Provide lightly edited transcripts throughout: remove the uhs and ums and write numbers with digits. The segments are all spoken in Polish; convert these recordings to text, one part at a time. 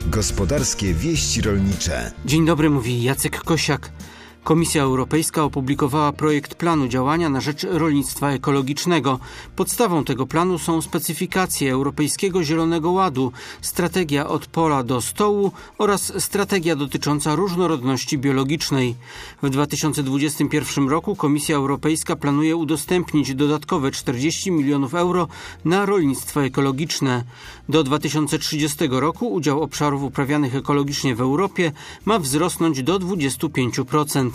Gospodarskie wieści rolnicze. Dzień dobry, mówi Jacek Kosiak. Komisja Europejska opublikowała projekt planu działania na rzecz rolnictwa ekologicznego. Podstawą tego planu są specyfikacje Europejskiego Zielonego Ładu, strategia od pola do stołu oraz strategia dotycząca różnorodności biologicznej. W 2021 roku Komisja Europejska planuje udostępnić dodatkowe 40 milionów euro na rolnictwo ekologiczne. Do 2030 roku udział obszarów uprawianych ekologicznie w Europie ma wzrosnąć do 25%.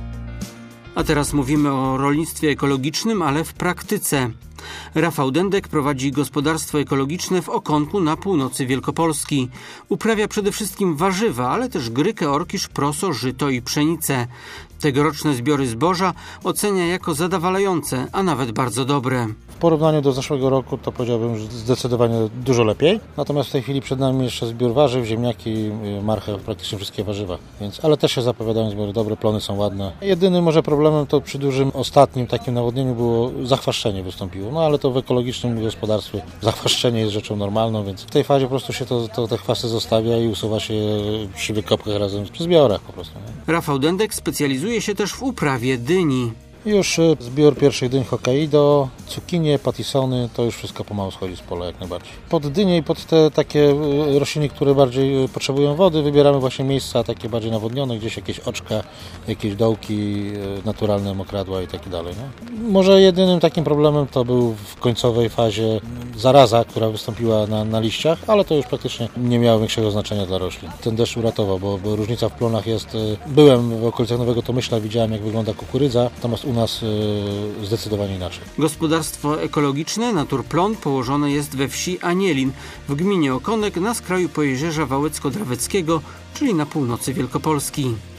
A teraz mówimy o rolnictwie ekologicznym, ale w praktyce. Rafał Dędek prowadzi gospodarstwo ekologiczne w Okonku na północy Wielkopolski. Uprawia przede wszystkim warzywa, ale też grykę, orkisz, proso, żyto i pszenicę. Tegoroczne zbiory zboża ocenia jako zadowalające, a nawet bardzo dobre. W porównaniu do zeszłego roku to powiedziałbym, że zdecydowanie dużo lepiej. Natomiast w tej chwili przed nami jeszcze zbiór warzyw, ziemniaki, marchew, praktycznie wszystkie warzywa. Ale też się zapowiadają zbiory dobre, plony są ładne. Jedynym może problemem to przy dużym ostatnim takim nawodnieniu było zachwaszczenie wystąpiło. No ale to w ekologicznym gospodarstwie zachwaszczenie jest rzeczą normalną, więc w tej fazie po prostu się te chwasty zostawia i usuwa się w siwych kopkach razem przy zbiorach po prostu. Nie? Rafał Dędek specjalizuje się też w uprawie dyni. Już zbiór pierwszych dyń Hokkaido, cukinie, patisony, to już wszystko pomału schodzi z pola jak najbardziej. Pod dynie i pod te takie rośliny, które bardziej potrzebują wody, wybieramy właśnie miejsca takie bardziej nawodnione, gdzieś jakieś oczka, jakieś dołki, naturalne mokradła i tak dalej. Nie? Może jedynym takim problemem to był w końcowej fazie zaraza, która wystąpiła na liściach, ale to już praktycznie nie miało większego znaczenia dla roślin. Ten deszcz uratował, bo różnica w plonach jest... Byłem w okolicach Nowego Tomyśla, widziałem jak wygląda kukurydza, natomiast u nas zdecydowanie inaczej. Gospodarstwo ekologiczne Naturplon położone jest we wsi Anielin w gminie Okonek na skraju Pojezierza Wałecko-Draweckiego, czyli na północy Wielkopolski.